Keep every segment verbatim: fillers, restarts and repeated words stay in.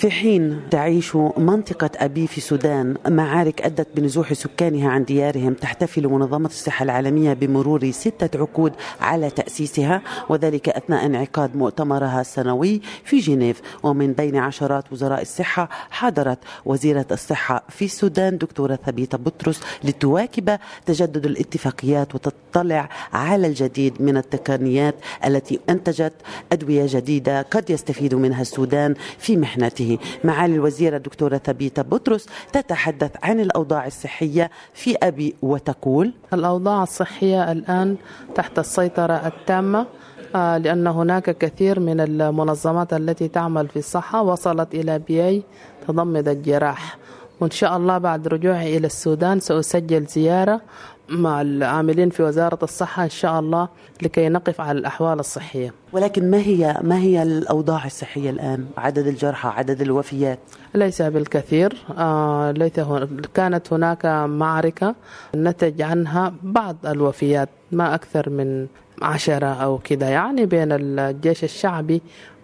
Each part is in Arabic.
في حين تعيش منطقة أبي في السودان معارك أدت بنزوح سكانها عن ديارهم، تحتفل منظمة الصحة العالمية بمرور ستة عقود على تأسيسها، وذلك أثناء انعقاد مؤتمرها السنوي في جنيف. ومن بين عشرات وزراء الصحة حضرت وزيرة الصحة في السودان دكتورة ثبيتة بطرس لتواكب تجدد الاتفاقيات وتطلع على الجديد من التقنيات التي أنتجت أدوية جديدة قد يستفيد منها السودان في محنته. معالي الوزيرة الدكتورة ثبيتة بطرس تتحدث عن الأوضاع الصحية في أبي وتقول: الأوضاع الصحية الآن تحت السيطرة التامة، لأن هناك كثير من المنظمات التي تعمل في الصحة وصلت إلى بيي تضمد الجراح، وإن شاء الله بعد رجوعي إلى السودان سأسجل زيارة مع العاملين في وزارة الصحة إن شاء الله لكي نقف على الأحوال الصحية. ولكن ما هي ما هي الأوضاع الصحية الآن؟ عدد الجرحى، عدد الوفيات؟ ليس بالكثير. آه ليس كانت هناك معركة نتج عنها بعض الوفيات، ما أكثر من عشرة أو كده يعني، بين الجيش الشعبي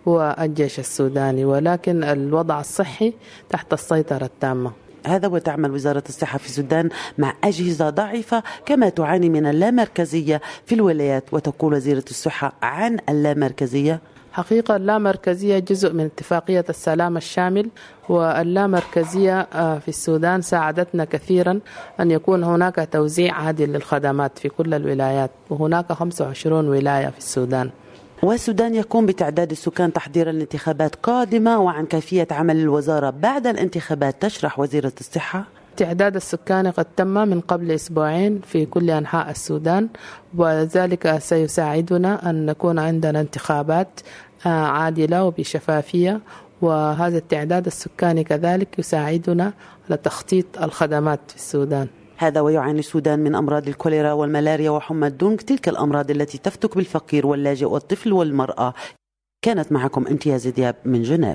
والجيش السوداني، ولكن الوضع الصحي تحت السيطرة التامة. هذا وتعمل وزارة الصحة في السودان مع أجهزة ضعيفة كما تعاني من اللامركزية في الولايات. وتقول وزيرة الصحة عن اللامركزية: حقيقة اللامركزية جزء من اتفاقية السلام الشامل، واللامركزية في السودان ساعدتنا كثيرا أن يكون هناك توزيع عادل للخدمات في كل الولايات، وهناك خمسة وعشرين ولاية في السودان. والسودان يقوم بتعداد السكان تحضيرا لانتخابات قادمة، وعن كيفية عمل الوزارة بعد الانتخابات تشرح وزيرة الصحة: تعداد السكان قد تم من قبل أسبوعين في كل أنحاء السودان، وذلك سيساعدنا أن نكون عندنا انتخابات عادلة وبشفافية، وهذا التعداد السكاني كذلك يساعدنا على تخطيط الخدمات في السودان. هذا ويعاني السودان من أمراض الكوليرا والملاريا وحمى الدونغ، تلك الأمراض التي تفتك بالفقير واللاجئ والطفل والمرأة. كانت معكم امتياز دياب من جنيف.